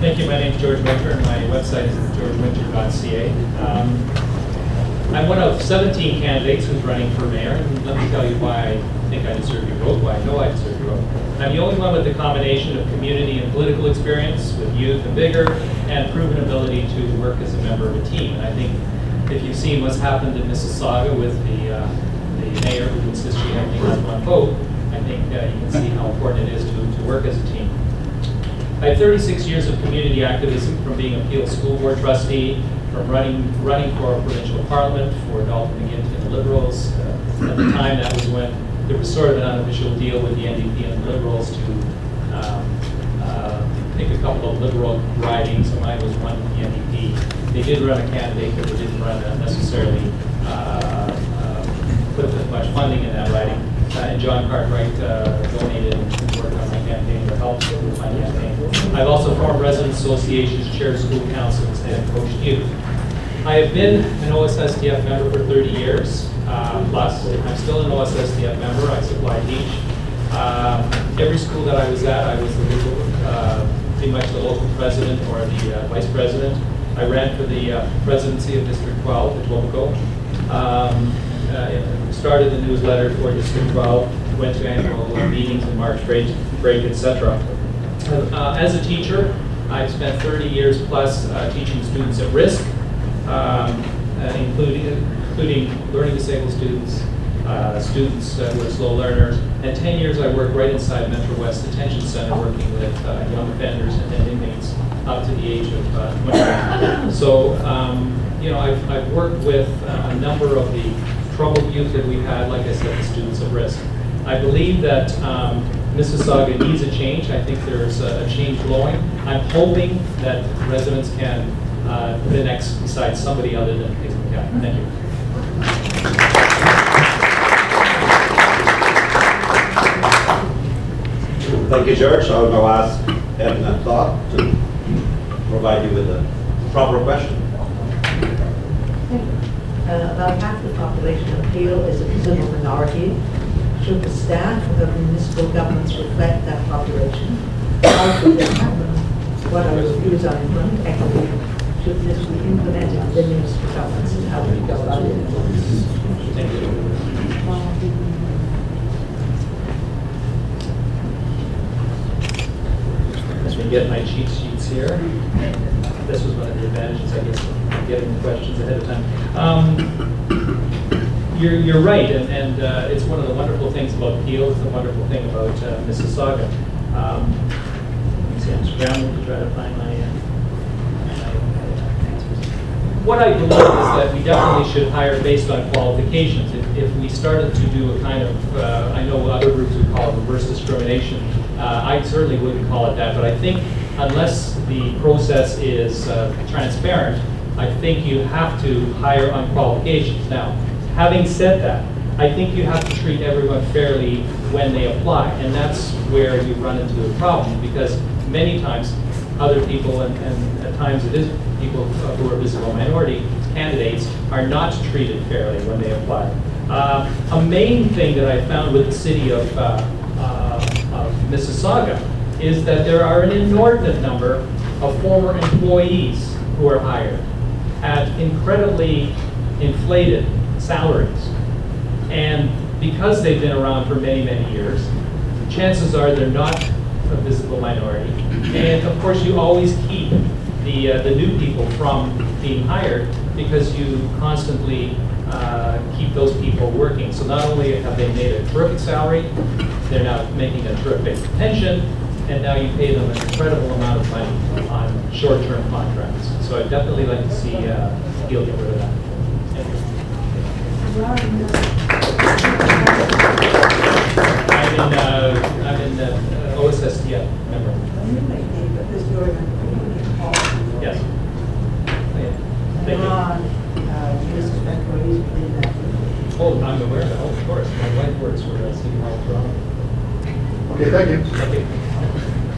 Thank you. My name is George Winter, and my website is georgewinter.ca. I'm one of 17 candidates who's running for mayor, and let me tell you why I think I deserve your vote, why I know I deserve your vote. I'm the only one with the combination of community and political experience, with youth and vigor, and proven ability to work as a member of a team. And I think if you've seen what's happened in Mississauga with the mayor who insists she only has one vote, I think you can see how important it is to work as a team. I have 36 years of community activism, from being a Peel School Board trustee, from running for provincial parliament for Dalton McGuinty and the Liberals. At the time, that was when there was sort of an unofficial deal with the NDP and the Liberals to pick a couple of Liberal ridings, and I was one with the NDP. They did run a candidate, but they didn't run necessarily put as much funding in that riding. And John Cartwright donated and worked on my campaign to help with my campaign. I've also formed resident associations, chaired school councils, and coached youth. I have been an OSSTF member for 30 years plus. I'm still an OSSTF member. I supply teach. Every school that I was at, I was pretty much the local president or the vice president. I ran for the presidency of District 12, Etobicoke. Started the newsletter for District 12, went to annual meetings in March break, etc. As a teacher, I've spent 30 years plus teaching students at risk, including learning disabled students, students who are slow learners, and 10 years I worked right inside Metro West Detention Center working with young offenders and inmates up to the age of 21. So, I've worked with a number of the troubled youth that we've had, like I said, the students at risk. I believe that Mississauga needs a change. I think there's a change blowing. I'm hoping that residents can put an X beside somebody other than Hazel McCann. Thank you. Thank you, George. I'll now ask Edna Thought to provide you with a proper question. About half the population of Peel is a visible minority. Should the staff of municipal governments reflect that population? How should this happen? What are your views on employment equity? Should this be implemented within municipal governments, and how do you go about it? Thank you. As we get my cheat sheets here, this was one of the advantages, I guess, of getting the questions ahead of time. You're right, and it's one of the wonderful things about Peel. It's the wonderful thing about Mississauga. Let me see, I'm scrambling to try to find my answers. What I believe is that we definitely should hire based on qualifications. If we started to do a kind of, I know other groups would call it reverse discrimination. I certainly wouldn't call it that, but I think unless the process is transparent, I think you have to hire on qualifications. Now, having said that, I think you have to treat everyone fairly when they apply, and that's where you run into a problem, because many times other people, and at times it is people who are visible minority candidates, are not treated fairly when they apply. A main thing that I found with the city of Mississauga is that there are an inordinate number of former employees who are hired at incredibly inflated salaries. And because they've been around for many, many years, chances are they're not a visible minority. And of course, you always keep the new people from being hired because you constantly keep those people working. So not only have they made a terrific salary, they're now making a terrific pension, and now you pay them an incredible amount of money on short-term contracts. So I'd definitely like to see Peel get rid of that. I'm in OSSTF member. Yes. Thank you. Oh, I'm aware of that. Oh, of course. My wife works for City Hall of Toronto. Okay, thank you. Thank you.